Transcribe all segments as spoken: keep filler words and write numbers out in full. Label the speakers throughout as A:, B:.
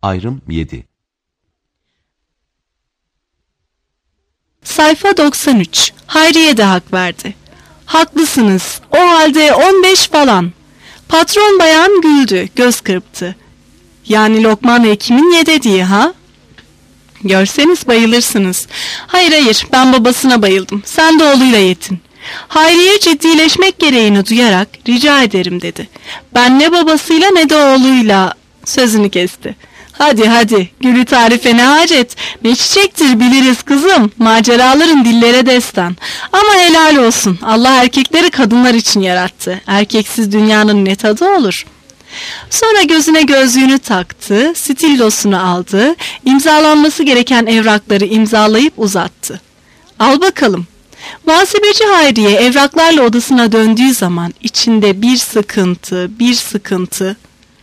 A: Ayrım yedi.
B: Sayfa doksan üç. Hayriye de hak verdi. Haklısınız. O halde on beş falan. Patron bayan güldü, göz kırptı. Yani Lokman Hekim'in ye dediği ha? Görseniz bayılırsınız. Hayır hayır, ben babasına bayıldım. Sen de oğluyla yetin. Hayriye ciddileşmek gereğini duyarak rica ederim dedi. Ben ne babasıyla ne de oğluyla... Sözünü kesti. Hadi hadi, gülü tarife ne hacet, ne çiçektir biliriz kızım, maceraların dillere destan. Ama helal olsun, Allah erkekleri kadınlar için yarattı, erkeksiz dünyanın ne tadı olur. Sonra gözüne gözlüğünü taktı, stillosunu aldı, imzalanması gereken evrakları imzalayıp uzattı. Al bakalım. Muhasebeci Hayriye evraklarla odasına döndüğü zaman içinde bir sıkıntı, bir sıkıntı...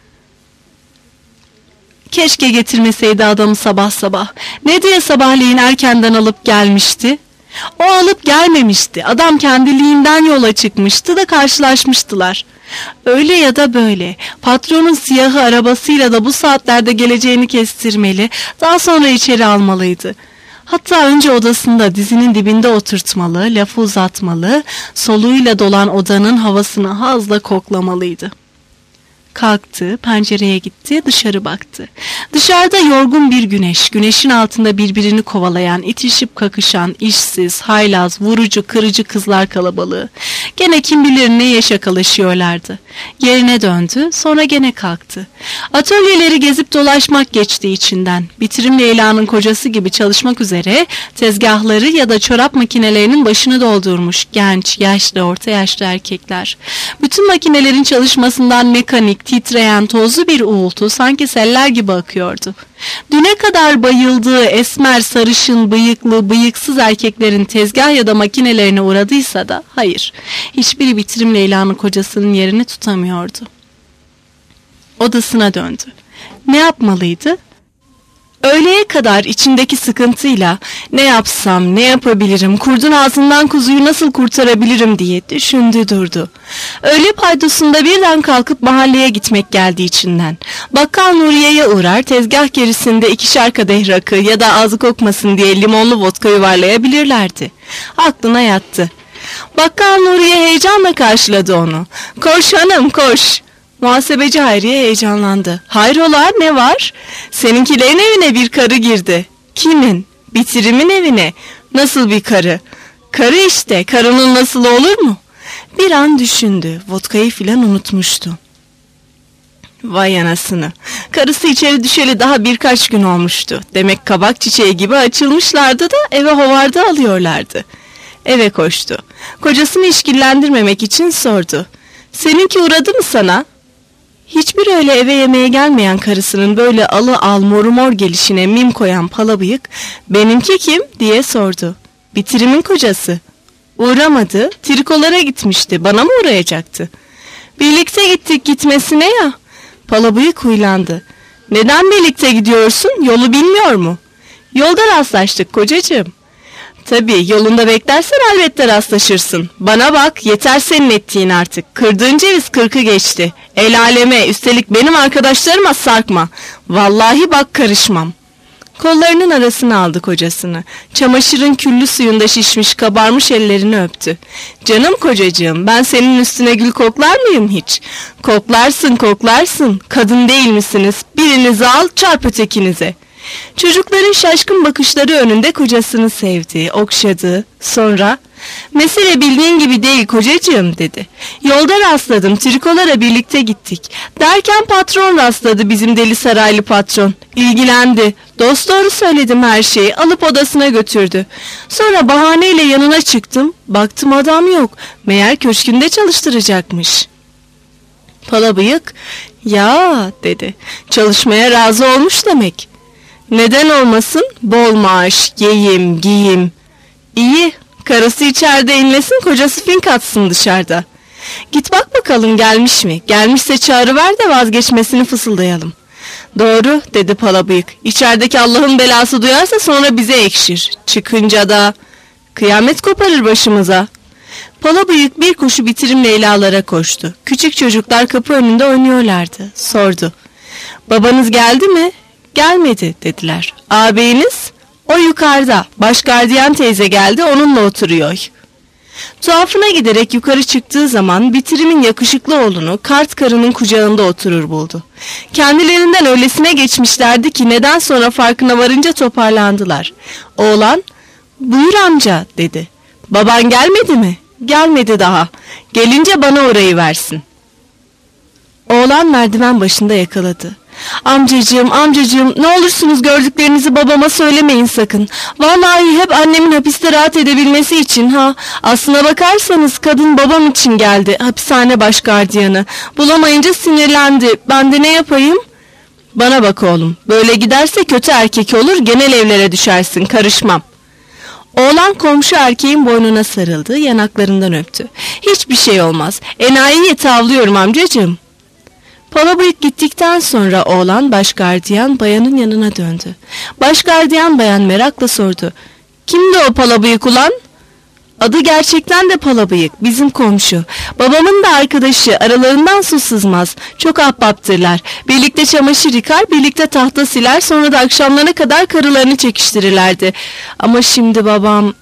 B: Keşke getirmeseydi adamı sabah sabah. Ne diye sabahleyin erkenden alıp gelmişti? O alıp gelmemişti. Adam kendiliğinden yola çıkmıştı da karşılaşmıştılar. Öyle ya da böyle. Patronun siyahı arabasıyla da bu saatlerde geleceğini kestirmeli. Daha sonra içeri almalıydı. Hatta önce odasında dizinin dibinde oturtmalı, lafı uzatmalı, soluğuyla dolan odanın havasını hazla koklamalıydı. Kalktı, pencereye gitti, dışarı baktı. Dışarıda yorgun bir güneş, güneşin altında birbirini kovalayan, itişip kakışan, işsiz, haylaz, vurucu, kırıcı kızlar kalabalığı. Gene kim bilir neye şakalaşıyorlardı. Yerine döndü, sonra gene kalktı. Atölyeleri gezip dolaşmak geçti içinden. Bitirim Leyla'nın kocası gibi çalışmak üzere tezgahları ya da çorap makinelerinin başını doldurmuş genç, yaşlı, orta yaşlı erkekler. Bütün makinelerin çalışmasından mekanik, titreyen tozlu bir uğultu sanki seller gibi akıyordu. Düne kadar bayıldığı esmer, sarışın, bıyıklı, bıyıksız erkeklerin tezgah ya da makinelerine uğradıysa da hayır, hiçbiri Bitirim Leyla'nın kocasının yerini tutamıyordu. Odasına döndü. Ne yapmalıydı? Öğleye kadar içindeki sıkıntıyla ne yapsam, ne yapabilirim, kurdun ağzından kuzuyu nasıl kurtarabilirim diye düşündü durdu. Öğle paydosunda birden kalkıp mahalleye gitmek geldi içinden. Bakkal Nuriye'ye uğrar, tezgah gerisinde ikişer kadeh rakı ya da ağzı kokmasın diye limonlu vodka yuvarlayabilirlerdi. Aklına yattı. Bakkal Nuriye heyecanla karşıladı onu. Koş hanım koş. Muhasebeci Hayriye heyecanlandı. Hayrola, ne var? Seninkilerin evine bir karı girdi. Kimin? Bitirimin evine. Nasıl bir karı? Karı işte, karının nasıl olur mu? Bir an düşündü. Vodkayı filan unutmuştu. Vay anasını. Karısı içeri düşeli daha birkaç gün olmuştu. Demek kabak çiçeği gibi açılmışlardı da eve hovarda alıyorlardı. Eve koştu. Kocasını işkillendirmemek için sordu. Seninki uğradı mı sana? Hiçbir öyle eve yemeğe gelmeyen karısının böyle alı al moru mor gelişine mim koyan palabıyık, benimki kim diye sordu. Bitirimin kocası. Uğramadı, trikolara gitmişti, bana mı uğrayacaktı? Birlikte gittik gitmesine ya. Palabıyık huylandı. Neden birlikte gidiyorsun, yolu bilmiyor mu? Yolda rastlaştık kocacığım. Tabii yolunda beklersen elbette rastlaşırsın. Bana bak, yeter senin ettiğin artık. Kırdığın ceviz kırkı geçti. El aleme, üstelik benim arkadaşlarıma sarkma. Vallahi bak karışmam. Kollarının arasına aldı kocasını. Çamaşırın küllü suyunda şişmiş kabarmış ellerini öptü. Canım kocacığım, ben senin üstüne gül koklar mıyım hiç? Koklarsın koklarsın. Kadın değil misiniz? Birinizi al çarp ötekinize. Çocukların şaşkın bakışları önünde kocasını sevdi, okşadı. Sonra, mesele bildiğin gibi değil kocacığım dedi. Yolda rastladım, trikolara birlikte gittik. Derken patron rastladı, bizim deli saraylı patron. İlgilendi. Dosdoğru söyledim her şeyi, alıp odasına götürdü. Sonra bahaneyle yanına çıktım, baktım adam yok. Meğer köşkünde çalıştıracakmış. Palabıyık, ya dedi, çalışmaya razı olmuş demek. Neden olmasın? Bol maaş, yiyim, giyim. İyi, karısı içeride inlesin, kocası fink atsın dışarıda. Git bak bakalım gelmiş mi? Gelmişse çağırıver de vazgeçmesini fısıldayalım. Doğru dedi palabıyık. İçerideki Allah'ın belası duyarsa sonra bize ekşir. Çıkınca da kıyamet koparır başımıza. Palabıyık bir koşu Bitirim Leyla'lara koştu. Küçük çocuklar kapı önünde oynuyorlardı. Sordu. Babanız geldi mi? Gelmedi dediler. Ağabeyiniz? O yukarıda. Başgardiyan teyze geldi, onunla oturuyor. Tuhafına giderek yukarı çıktığı zaman bitirimin yakışıklı oğlunu kart karının kucağında oturur buldu. Kendilerinden öylesine geçmişlerdi ki neden sonra farkına varınca toparlandılar. Oğlan, buyur amca dedi. Baban gelmedi mi? Gelmedi daha. Gelince bana orayı versin. Oğlan merdiven başında yakaladı. Amcacığım, amcacığım, ne olursunuz gördüklerinizi babama söylemeyin sakın. Vallahi hep annemin hapiste rahat edebilmesi için ha. Aslına bakarsanız kadın babam için geldi, hapishane başgardiyanı. Bulamayınca sinirlendi. Ben de ne yapayım? Bana bak oğlum, böyle giderse kötü erkek olur, genel evlere düşersin, karışmam. Oğlan komşu erkeğin boynuna sarıldı, yanaklarından öptü. Hiçbir şey olmaz, enayiyi tavlıyorum amcacığım. Palabıyık gittikten sonra oğlan başgardiyan bayanın yanına döndü. Başgardiyan bayan merakla sordu. Kimdi o palabıyık ulan? Adı gerçekten de Palabıyık, bizim komşu. Babamın da arkadaşı, aralarından su sızmaz. Çok ahbaptırlar. Birlikte çamaşır yıkar, birlikte tahta siler, sonra da akşamlarına kadar karılarını çekiştirirlerdi. Ama şimdi babam...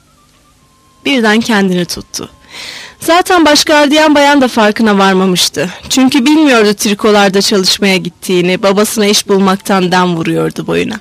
B: Birden kendini tuttu. Zaten başgardiyan bayan da farkına varmamıştı. Çünkü bilmiyordu trikolarda çalışmaya gittiğini, babasına iş bulmaktan dem vuruyordu boyuna.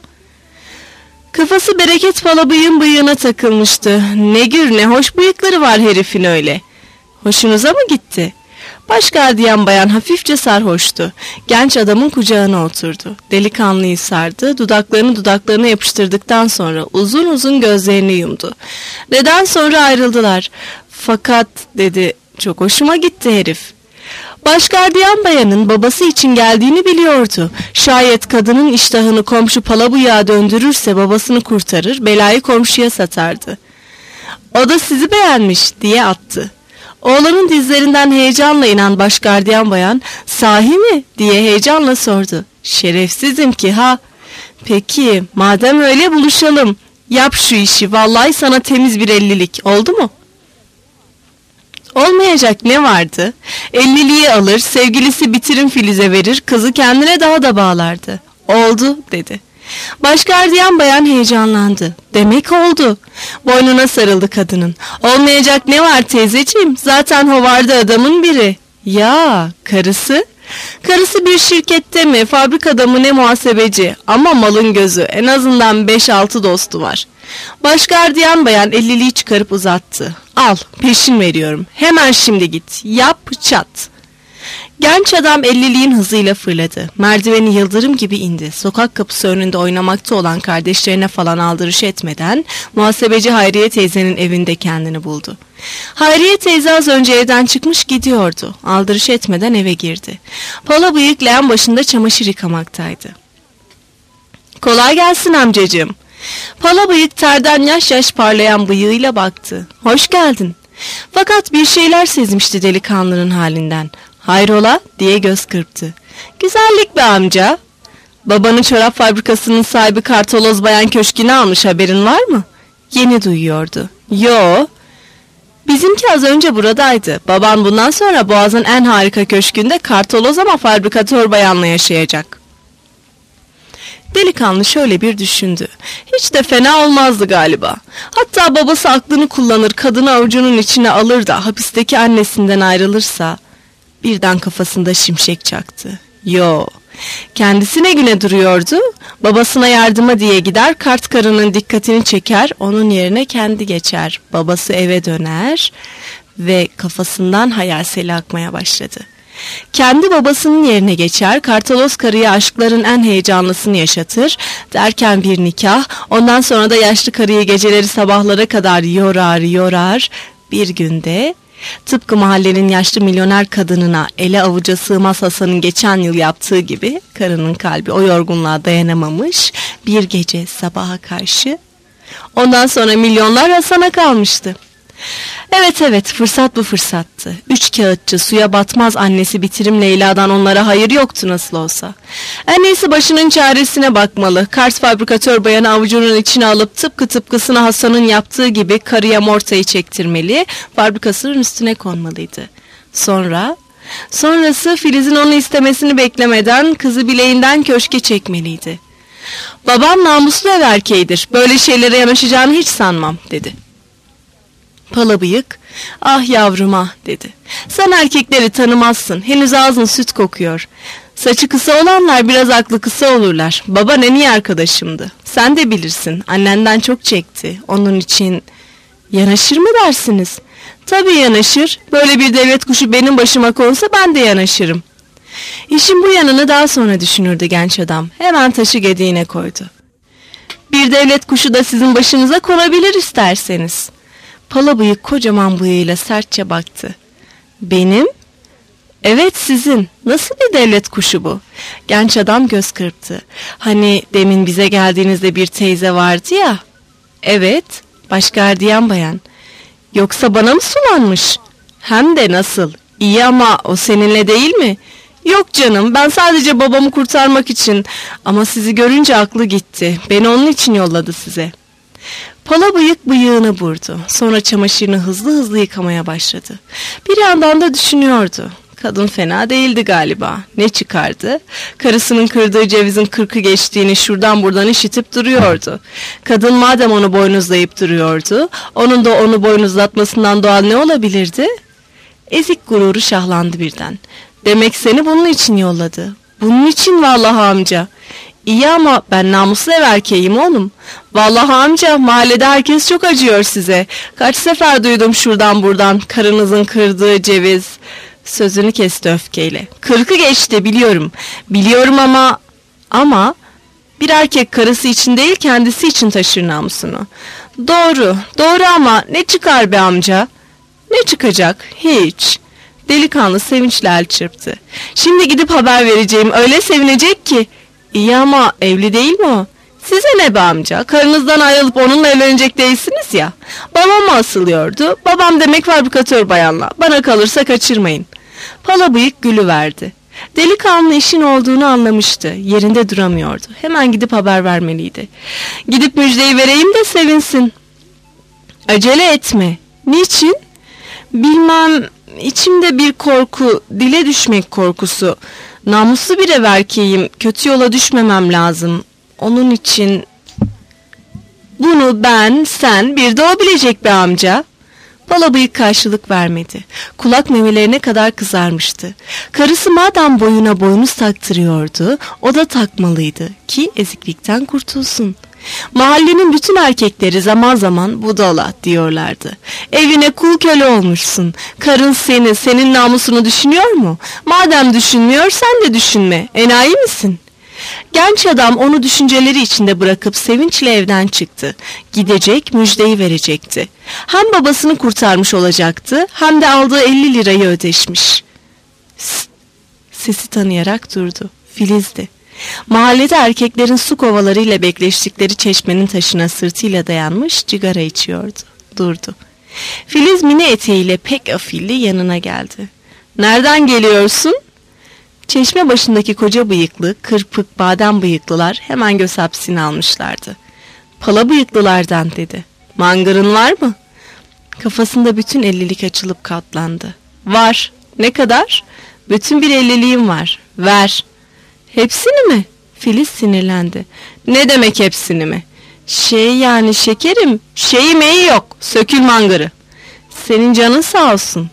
B: Kafası Bereket Palabıyık'ın bıyığına takılmıştı. Ne gür ne hoş bıyıkları var herifin öyle. Hoşunuza mı gitti? Başgardiyan bayan hafifçe sarhoştu. Genç adamın kucağına oturdu. Delikanlıyı sardı, dudaklarını dudaklarına yapıştırdıktan sonra uzun uzun gözlerini yumdu. Neden sonra ayrıldılar. Fakat dedi, çok hoşuma gitti herif. Başgardiyan bayanın babası için geldiğini biliyordu. Şayet kadının iştahını komşu Palabıyık'a döndürürse babasını kurtarır, belayı komşuya satardı. O da sizi beğenmiş diye attı. Oğlanın dizlerinden heyecanla inen başgardiyan bayan, sahi mi diye heyecanla sordu. Şerefsizim ki ha. Peki madem öyle buluşalım, yap şu işi, vallahi sana temiz bir ellilik, oldu mu? Olmayacak ne vardı? Elliliği alır, sevgilisi bitirim Filiz'e verir, kızı kendine daha da bağlardı. Oldu dedi. Başgardiyan bayan heyecanlandı. Demek oldu. Boynuna sarıldı kadının. Olmayacak ne var teyzeciğim? Zaten hovarda adamın biri. Ya karısı? Karısı bir şirkette mi, fabrikada mı ne muhasebeci, ama malın gözü, en azından beş altı dostu var. Başgardiyan bayan elliliği çıkarıp uzattı. Al, peşin veriyorum, hemen şimdi git, yap çat. Genç adam elliliğin hızıyla fırladı. Merdiveni yıldırım gibi indi. Sokak kapısı önünde oynamakta olan kardeşlerine falan aldırış etmeden muhasebeci Hayriye teyzenin evinde kendini buldu. Hayriye teyze az önce evden çıkmış gidiyordu. Aldırış etmeden eve girdi. Palabıyık leğen başında çamaşır yıkamaktaydı. Kolay gelsin amcacığım. Palabıyık terden yaş yaş parlayan bıyığıyla baktı. Hoş geldin. Fakat bir şeyler sezmişti delikanlının halinden. Hayrola diye göz kırptı. Güzellik be amca. Babanın çorap fabrikasının sahibi Kartoloz Bayan Köşkü'nü almış, haberin var mı? Yeni duyuyordu. Yo. Bizimki az önce buradaydı. Baban bundan sonra Boğaz'ın en harika köşkünde Kartoloz ama fabrikatör bayanla yaşayacak. Delikanlı şöyle bir düşündü. Hiç de fena olmazdı galiba. Hatta babası aklını kullanır, kadını avucunun içine alır da hapisteki annesinden ayrılırsa... Birden kafasında şimşek çaktı. Yo, kendisine güne duruyordu. Babasına yardıma diye gider, kart karının dikkatini çeker, onun yerine kendi geçer. Babası eve döner ve kafasından hayal seli akmaya başladı. Kendi babasının yerine geçer, Kartalos karıya aşkların en heyecanlısını yaşatır, derken bir nikah, ondan sonra da yaşlı karıyı geceleri sabahlara kadar yorar yorar, bir günde... Tıpkı mahallenin yaşlı milyoner kadınına ele avuca sığmaz Hasan'ın geçen yıl yaptığı gibi karının kalbi o yorgunluğa dayanamamış, bir gece sabaha karşı ondan sonra milyonlar Hasan'a kalmıştı. Evet evet, fırsat bu fırsattı. Üç kağıtçı, suya batmaz annesi bitirim Leyla'dan onlara hayır yoktu nasıl olsa. En iyisi başının çaresine bakmalı. Kart fabrikatör bayanı avucunun içine alıp tıpkı tıpkısına Hasan'ın yaptığı gibi karıya mortayı çektirmeli, fabrikasının üstüne konmalıydı. Sonra... Sonrası Filiz'in onu istemesini beklemeden kızı bileğinden köşke çekmeliydi. Babam namuslu ev erkeğidir. Böyle şeylere yanaşacağını hiç sanmam dedi. Palabıyık, ah yavrum ah dedi. Sen erkekleri tanımazsın. Henüz ağzın süt kokuyor. Saçı kısa olanlar biraz aklı kısa olurlar. Baban en iyi arkadaşımdı. Sen de bilirsin. Annenden çok çekti. Onun için yanaşır mı dersiniz? Tabii yanaşır. Böyle bir devlet kuşu benim başıma konsa ben de yanaşırım. İşin bu yanını daha sonra düşünürdü genç adam. Hemen taşı gediğine koydu. Bir devlet kuşu da sizin başınıza konabilir isterseniz. Palabıyık kocaman bıyığıyla sertçe baktı. Benim? Evet sizin. Nasıl bir devlet kuşu bu? Genç adam göz kırptı. Hani demin bize geldiğinizde bir teyze vardı ya. Evet. Baş gardiyan bayan. Yoksa bana mı sulanmış? Hem de nasıl? İyi ama o seninle değil mi? Yok canım, ben sadece babamı kurtarmak için. Ama sizi görünce aklı gitti. Beni onun için yolladı size. Palabıyık bıyığını burdu. Sonra çamaşırını hızlı hızlı yıkamaya başladı. Bir yandan da düşünüyordu. Kadın fena değildi galiba. Ne çıkardı? Karısının kırdığı cevizin kırkı geçtiğini şuradan buradan işitip duruyordu. Kadın madem onu boynuzlayıp duruyordu, onun da onu boynuzlatmasından doğal ne olabilirdi? Ezik gururu şahlandı birden. Demek seni bunun için yolladı. Bunun için vallahi amca. İyi ama ben namuslu ev erkeğim oğlum. Vallahi amca, mahallede herkes çok acıyor size. Kaç sefer duydum şuradan buradan karınızın kırdığı ceviz. Sözünü kesti öfkeyle. Kırkı geçti biliyorum. Biliyorum ama... Ama... Bir erkek karısı için değil kendisi için taşır namusunu. Doğru, doğru ama ne çıkar be amca? Ne çıkacak? Hiç. Delikanlı sevinçle el çırptı. Şimdi gidip haber vereceğim, öyle sevinecek ki. İyi ama evli değil mi o? Size ne be amca? Karınızdan ayrılıp onunla evlenecek değilsiniz ya. Babam mı asılıyordu? Babam demek fabrikatör bayanla. Bana kalırsa kaçırmayın. Palabıyık gülüverdi. Delikanlı işin olduğunu anlamıştı. Yerinde duramıyordu. Hemen gidip haber vermeliydi. Gidip müjdeyi vereyim de sevinsin. Acele etme. Niçin? Bilmem, içimde bir korku, dile düşmek korkusu. Namuslu bir ev erkeğim, kötü yola düşmemem lazım. Onun için... Bunu ben, sen, bir de o bilecek be amca. Palabıyık karşılık vermedi. Kulak memelerine kadar kızarmıştı. Karısı madem boyuna boynuz taktırıyordu, o da takmalıydı ki eziklikten kurtulsun. Mahallenin bütün erkekleri zaman zaman budala diyorlardı. Evine kul köle olmuşsun. Karın seni, senin namusunu düşünüyor mu? Madem düşünmüyor, sen de düşünme. Enayi misin? Genç adam onu düşünceleri içinde bırakıp sevinçle evden çıktı. Gidecek, müjdeyi verecekti. Hem babasını kurtarmış olacaktı, hem de aldığı elli lirayı ödeşmiş. Sst! Sesi tanıyarak durdu. Filiz'di. Mahallede erkeklerin su kovalarıyla bekleştikleri çeşmenin taşına sırtıyla dayanmış cigara içiyordu. Durdu. Filiz mini eteğiyle pek afilli yanına geldi. Nereden geliyorsun? Çeşme başındaki koca bıyıklı, kırpık, badem bıyıklılar hemen göz hapsini almışlardı. Pala bıyıklılardan dedi. Mangırın var mı? Kafasında bütün ellilik açılıp katlandı. Var. Ne kadar? Bütün bir elliliğim var. Ver. Hepsini mi? Filiz sinirlendi. Ne demek hepsini mi? Şey yani şekerim. Şeyi meyi yok. Sökül mangırı. Senin canın sağ olsun.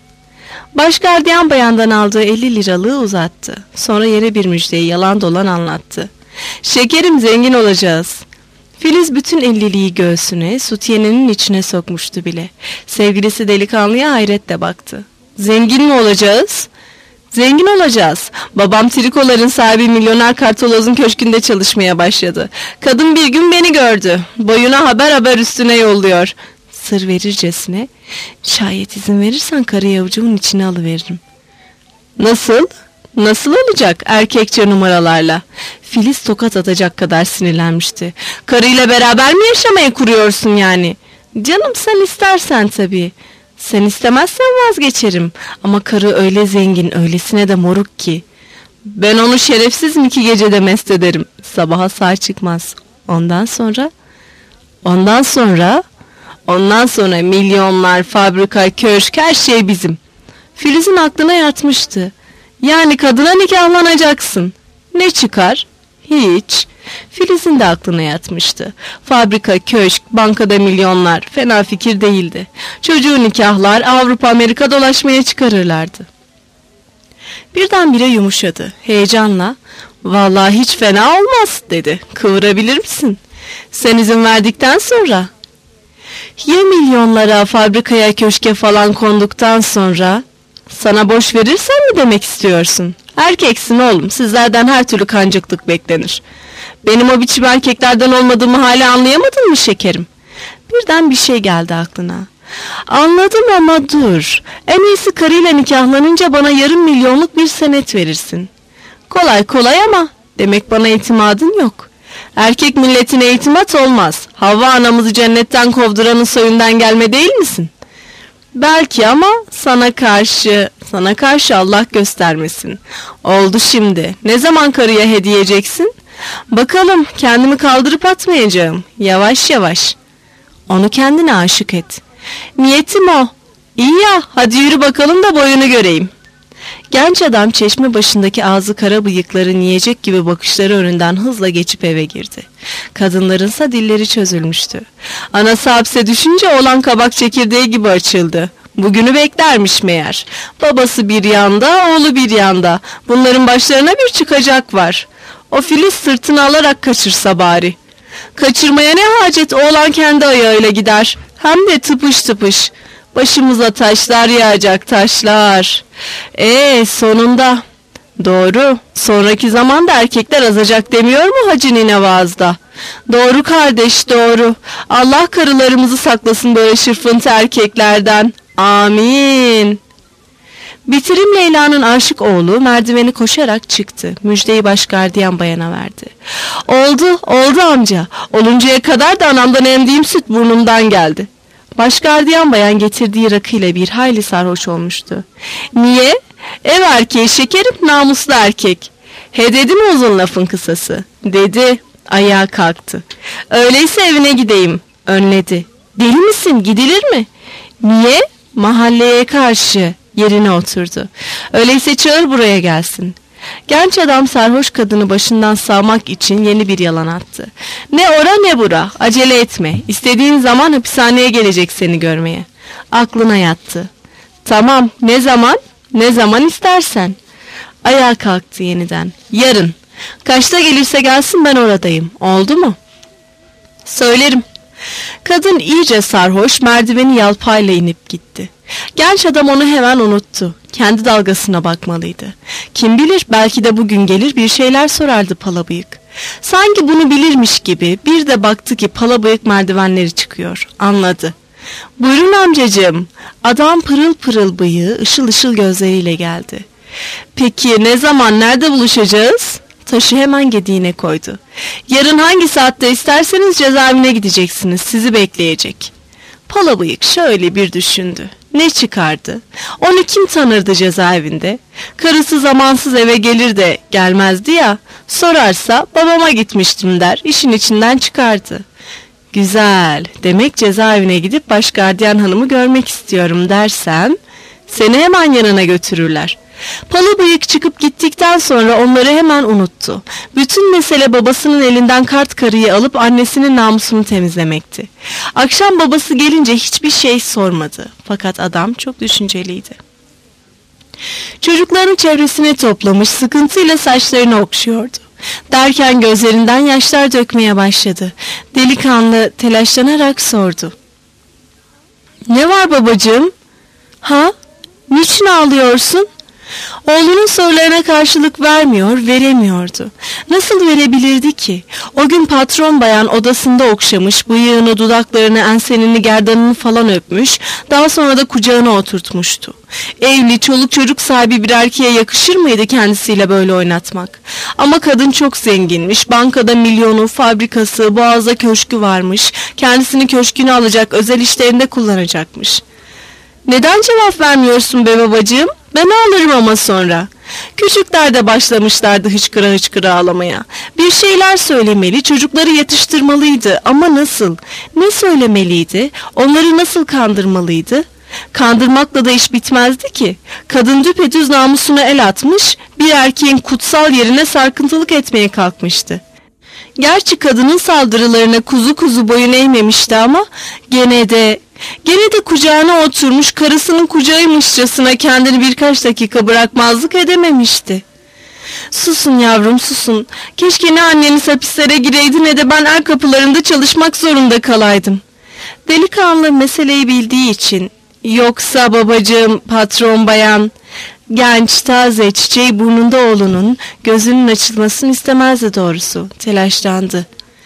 B: Baş gardiyan bayandan aldığı elli liralığı uzattı. Sonra yere bir müjdeyi yalan dolan anlattı. Şekerim zengin olacağız. Filiz bütün elliliği göğsüne, sutiyenin içine sokmuştu bile. Sevgilisi delikanlıya hayretle baktı. Zengin mi olacağız? Zengin olacağız. Babam trikoların sahibi milyoner Kartaloz'un köşkünde çalışmaya başladı. Kadın bir gün beni gördü. Boyuna haber haber üstüne yolluyor. Sır verircesine, şayet izin verirsen karıyı avucumun içine alıveririm. Nasıl? Nasıl olacak erkekçe numaralarla? Filiz tokat atacak kadar sinirlenmişti. Karıyla beraber mi yaşamayı kuruyorsun yani? Canım sen istersen tabii. Sen istemezsen vazgeçerim. Ama karı öyle zengin, öylesine de moruk ki. Ben onu şerefsiz mi iki gecede mest ederim. Sabaha sağ çıkmaz. Ondan sonra? Ondan sonra... Ondan sonra milyonlar, fabrika, köşk, her şey bizim. Filiz'in aklına yatmıştı. Yani kadına nikahlanacaksın. Ne çıkar? Hiç. Filiz'in de aklına yatmıştı. Fabrika, köşk, bankada milyonlar fena fikir değildi. Çocuğu nikahlar, Avrupa Amerika dolaşmaya çıkarırlardı. Birdenbire yumuşadı. Heyecanla, "Vallahi hiç fena olmaz," dedi. "Kıvırabilir misin? Sen izin verdikten sonra." "Ya milyonlara, fabrikaya, köşke falan konduktan sonra? Sana boş verirsen mi demek istiyorsun? Erkeksin oğlum, sizlerden her türlü kancıklık beklenir. Benim o biçim erkeklerden olmadığımı hala anlayamadın mı şekerim?" Birden bir şey geldi aklına. "Anladım ama dur. En iyisi karıyla nikahlanınca bana yarım milyonluk bir senet verirsin." "Kolay kolay ama demek bana itimadın yok. Erkek milletine itimat olmaz. Havva anamızı cennetten kovduranın soyundan gelme değil misin?" "Belki ama sana karşı, sana karşı Allah göstermesin. Oldu şimdi. Ne zaman karıya hediye edeceksin?" "Bakalım, kendimi kaldırıp atmayacağım. Yavaş yavaş." "Onu kendine aşık et." "Niyetim o." "İyi ya, hadi yürü bakalım da boyunu göreyim." Genç adam çeşme başındaki ağzı kara bıyıkların yiyecek gibi bakışları önünden hızla geçip eve girdi. Kadınlarınsa dilleri çözülmüştü. Anası hapse düşünce oğlan kabak çekirdeği gibi açıldı. Bugünü beklermiş meğer. Babası bir yanda, oğlu bir yanda. Bunların başlarına bir çıkacak var. O Filiz sırtını alarak kaçırsa bari. Kaçırmaya ne hacet, oğlan kendi ayağıyla gider. Hem de tıpış tıpış. Başımıza taşlar yağacak, taşlar. Ee sonunda. Doğru. Sonraki zamanda erkekler azacak demiyor mu Hacı Nine vaazda? Doğru kardeş, doğru. Allah karılarımızı saklasın böyle şırfıntı erkeklerden. Amin. Bitirim Leyla'nın aşık oğlu merdiveni koşarak çıktı. Müjdeyi başgardiyan bayana verdi. "Oldu, oldu amca. Oluncaya kadar da anamdan emdiğim süt burnumdan geldi." Başgardiyan bayan getirdiği rakıyla bir hayli sarhoş olmuştu. "Niye? Ev erkeği şekerim, namuslu erkek." "He dedi mi uzun lafın kısası?" "Dedi." Ayağa kalktı. "Öyleyse evine gideyim." Önledi. "Deli misin? Gidilir mi?" "Niye?" "Mahalleye karşı." Yerine oturdu. "Öyleyse çağır buraya gelsin." Genç adam sarhoş kadını başından sağmak için yeni bir yalan attı. "Ne ora ne bura, acele etme. İstediğin zaman hapishaneye gelecek seni görmeye." Aklına yattı. "Tamam, ne zaman? Ne zaman istersen." Ayağa kalktı yeniden. "Yarın. Kaçta gelirse gelsin ben oradayım. Oldu mu?" "Söylerim." Kadın iyice sarhoş merdiveni yalpayla inip gitti. Genç adam onu hemen unuttu. Kendi dalgasına bakmalıydı. Kim bilir belki de bugün gelir bir şeyler sorardı Palabıyık. Sanki bunu bilirmiş gibi bir de baktı ki Palabıyık merdivenleri çıkıyor. Anladı. "Buyurun amcacığım." Adam pırıl pırıl bıyığı ışıl ışıl gözleriyle geldi. "Peki ne zaman nerede buluşacağız?" Taşı hemen gediğine koydu. "Yarın hangi saatte isterseniz cezaevine gideceksiniz. Sizi bekleyecek." Palabıyık şöyle bir düşündü. Ne çıkardı? Onu kim tanırdı cezaevinde? Karısı zamansız eve gelir de gelmezdi ya. Sorarsa babama gitmiştim der. İşin içinden çıkardı. Güzel. Demek cezaevine gidip başgardiyan hanımı görmek istiyorum dersen seni hemen yanına götürürler. Palabıyık çıkıp gittikten sonra onları hemen unuttu. Bütün mesele babasının elinden kart karıyı alıp annesinin namusunu temizlemekti. Akşam babası gelince hiçbir şey sormadı. Fakat adam çok düşünceliydi. Çocuklarını çevresine toplamış sıkıntıyla saçlarını okşuyordu. Derken gözlerinden yaşlar dökmeye başladı. Delikanlı telaşlanarak sordu. "Ne var babacığım?" "Ha? Niçin ağlıyorsun?" Oğlunun sorularına karşılık vermiyor, veremiyordu. Nasıl verebilirdi ki? O gün patron bayan odasında okşamış, bıyığını, dudaklarını, ensenini, gerdanını falan öpmüş, daha sonra da kucağına oturtmuştu. Evli, çoluk çocuk sahibi bir erkeğe yakışır mıydı kendisiyle böyle oynatmak? Ama kadın çok zenginmiş, bankada milyonu, fabrikası, Boğaz'da köşkü varmış, kendisini köşkünü alacak, özel işlerinde kullanacakmış. "Neden cevap vermiyorsun be babacığım? Ben ağlarım ama sonra." Küçükler de başlamışlardı hıçkıra hıçkıra ağlamaya. Bir şeyler söylemeli, çocukları yatıştırmalıydı ama nasıl? Ne söylemeliydi? Onları nasıl kandırmalıydı? Kandırmakla da iş bitmezdi ki. Kadın düpedüz namusuna el atmış, bir erkeğin kutsal yerine sarkıntılık etmeye kalkmıştı. Gerçi kadının saldırılarına kuzu kuzu boyun eğmemişti ama gene de gene de kucağına oturmuş karısının kucağıymışçasına kendini birkaç dakika bırakmazlık edememişti. Susun yavrum susun. Keşke ne anneniz hapislere gireydi ne de ben er kapılarında çalışmak zorunda kalaydım. Delikanlı meseleyi bildiği için, yoksa babacığım, patron bayan, genç taze çiçeği burnunda oğlunun gözünün açılmasını istemezdi doğrusu. Telaşlandı.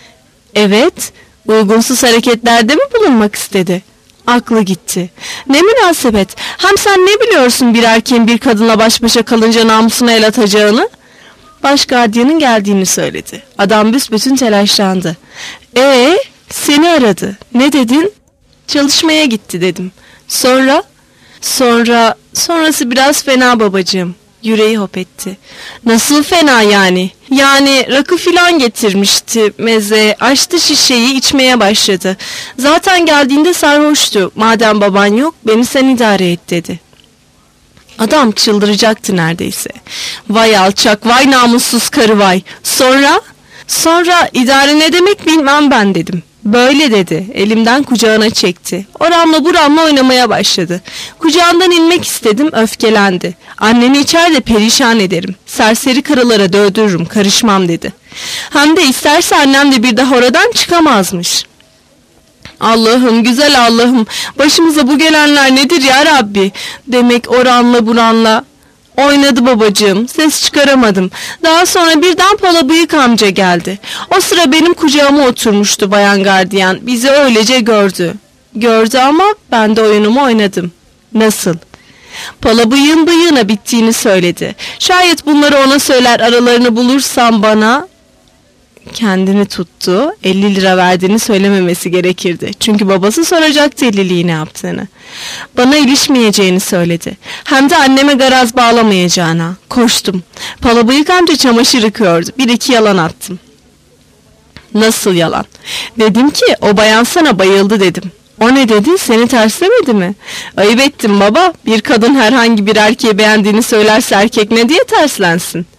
B: Evet, uygunsuz hareketlerde mi bulunmak istedi? Aklı gitti. Ne münasebet. Hem sen ne biliyorsun bir erkeğin bir kadınla baş başa kalınca namusuna el atacağını? Baş gardiyanın geldiğini söyledi. Adam büsbütün telaşlandı. Ee, seni aradı. Ne dedin? Çalışmaya gitti dedim. Sonra? Sonra, sonrası biraz fena babacığım. Yüreği hop etti. Nasıl fena yani? Yani rakı filan getirmişti meze, açtı şişeyi içmeye başladı. Zaten geldiğinde sarhoştu. Madem baban yok beni sen idare et dedi. Adam çıldıracaktı neredeyse. Vay alçak, vay namussuz karı vay. Sonra? Sonra idare ne demek bilmem ben dedim. Böyle dedi. Elimden kucağına çekti. Oramla buramla oynamaya başladı. Kucağından inmek istedim, öfkelendi. Anneni içeride perişan ederim. Serseri karılara dövdürürüm, karışmam dedi. Hem de isterse annem de bir daha oradan çıkamazmış. Allah'ım, güzel Allah'ım, başımıza bu gelenler nedir ya Rabbi? Demek oranla buranla oynadı babacığım, ses çıkaramadım. Daha sonra birden Pala Bıyık amca geldi. O sıra benim kucağıma oturmuştu bayan gardiyan. Bizi öylece gördü. Gördü ama ben de oyunumu oynadım. Nasıl? Pala Bıyık'ın bıyığına bittiğini söyledi. Şayet bunları ona söyler aralarını bulursam bana... Kendini tuttu. elli lira verdiğini söylememesi gerekirdi. Çünkü babası soracaktı elliliği ne yaptığını. Bana ilişmeyeceğini söyledi. Hem de anneme garaz bağlamayacağına. Koştum. Pala Bıyık amca çamaşır yıkıyordu. Bir iki yalan attım. Nasıl yalan? Dedim ki o bayan sana bayıldı dedim. O ne dedi? Seni terslemedi mi? Ayıp ettim baba. Bir kadın herhangi bir erkeği beğendiğini söylerse erkek ne diye terslensin?